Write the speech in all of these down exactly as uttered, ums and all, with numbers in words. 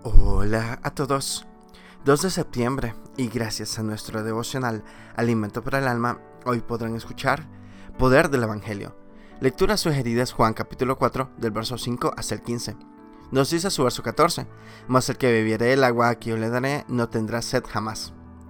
Hola a todos. dos de septiembre y gracias a nuestro devocional Alimento para el Alma, hoy podrán escuchar Poder del Evangelio. Lecturas sugeridas: Juan capítulo cuatro del verso cinco hasta el quince. Nos dice su verso catorce: Mas el que bebiere el agua que yo le daré no tendrá sed jamás.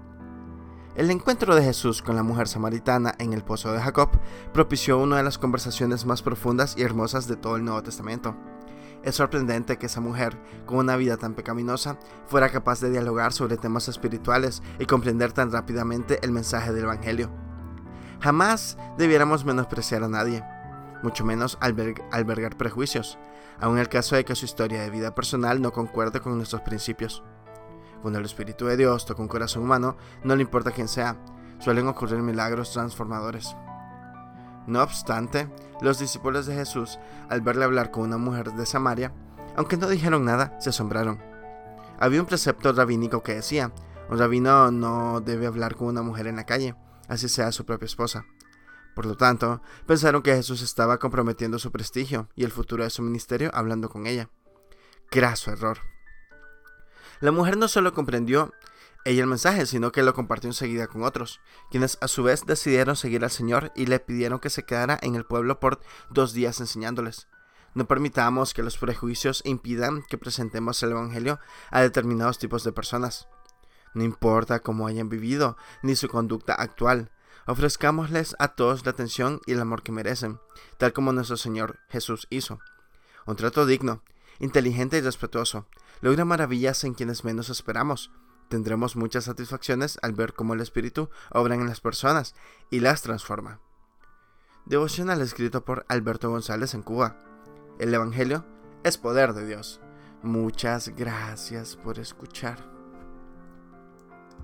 El encuentro de Jesús con la mujer samaritana en el pozo de Jacob propició una de las conversaciones más profundas y hermosas de todo el Nuevo Testamento. Es sorprendente que esa mujer, con una vida tan pecaminosa, fuera capaz de dialogar sobre temas espirituales y comprender tan rápidamente el mensaje del Evangelio. Jamás debiéramos menospreciar a nadie, mucho menos alberg- albergar prejuicios, aun en el caso de que su historia de vida personal no concuerde con nuestros principios. Cuando el Espíritu de Dios toca un corazón humano, no le importa quién sea, suelen ocurrir milagros transformadores. No obstante, los discípulos de Jesús, al verle hablar con una mujer de Samaria, aunque no dijeron nada, se asombraron. Había un precepto rabínico que decía: un rabino no debe hablar con una mujer en la calle, así sea su propia esposa. Por lo tanto, pensaron que Jesús estaba comprometiendo su prestigio y el futuro de su ministerio hablando con ella. Graso error. La mujer no solo comprendió ella el mensaje, sino que lo compartió enseguida con otros, quienes a su vez decidieron seguir al Señor y le pidieron que se quedara en el pueblo por dos días enseñándoles. No permitamos que los prejuicios impidan que presentemos el Evangelio a determinados tipos de personas. No importa cómo hayan vivido, ni su conducta actual, ofrezcámosles a todos la atención y el amor que merecen, tal como nuestro Señor Jesús hizo. Un trato digno, inteligente y respetuoso logra maravillas en quienes menos esperamos. Tendremos muchas satisfacciones al ver cómo el Espíritu obra en las personas y las transforma. Devocional escrito por Alberto González en Cuba. El Evangelio es poder de Dios. Muchas gracias por escuchar.